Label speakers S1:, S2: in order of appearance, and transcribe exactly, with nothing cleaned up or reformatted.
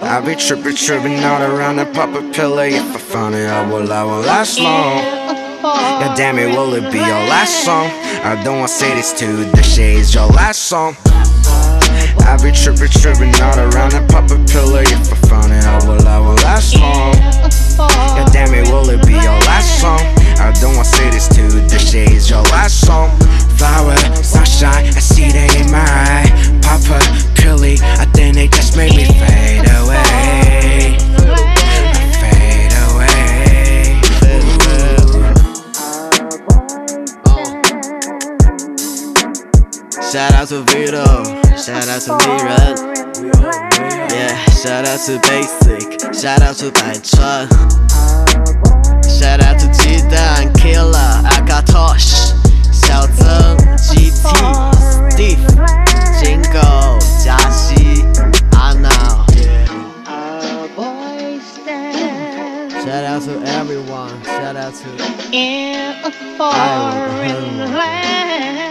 S1: I be trippin', trippin' out around and pop a pillar. If I find it, I will, I will last long. God damn it, will it be your last song? I don't wanna say this to the shades, your last song. I be trippin', trippin' out around and pop a pillar. If I find it, I will, I will last long. God damn it, will it be your last song? I don't wanna say this to the shades, your last song. Flower, sunshine, I see they in my eye. Pop a pilly, I think they just made me fade away. Fade away.
S2: Shout out to Vito, shout out to Liren, yeah, shout out to Basic, shout out to 百川, shout out to 鸡蛋 Killer, Akatosh, 小曾 G T, Steve, Jingo, 嘉熙 Arnold. Shout out to everyone, shout out to
S3: in a foreign land.